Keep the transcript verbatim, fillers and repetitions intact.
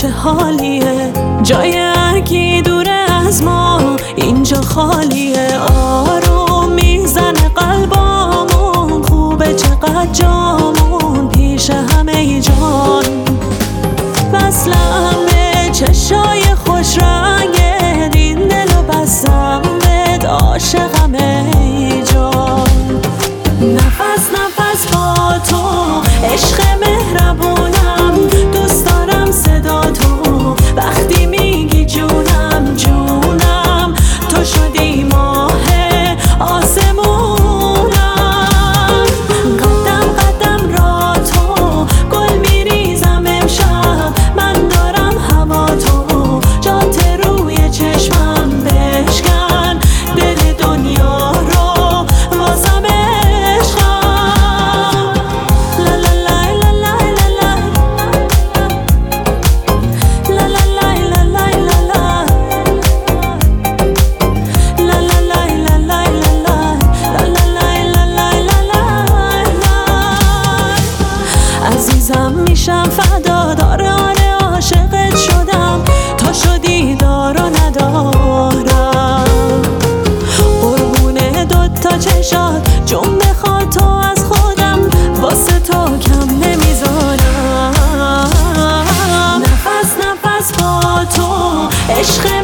چه حالیه، جای هرکی دوره از ما اینجا خالیه. آروم میزنه قلبامون، خوبه چقدر جامون پیش همه جان. وصلم به چشای خوش رنگت، این دلو بستم بهت، عاشقم ای جان. نفس نفس با تو عشق مهربونم، دوست دارم صدا تو وقتی میگی جونم جونم. تو شدی ماه آسمونم، قدم قدم را تو گل میریزم امشب. من دارم هوا تو جات روی چشمم، بشکن دل دنیا رو واسم عشقم. لا لا لا لا لا لا لا لا لا لا عزیزم میشم فدا، داره آره عاشقت شدم، تو شدی دار و ندارم. قربونه دوتا چشات جون بخواد تو از خودم، واسه تو کم نمیذارم. نفس نفس با تو عشق